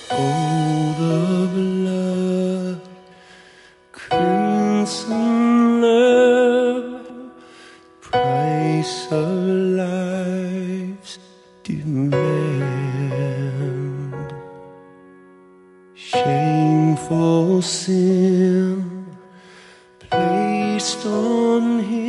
Oh, the blood, crimson love, price of life's demand. Shameful sin placed on him.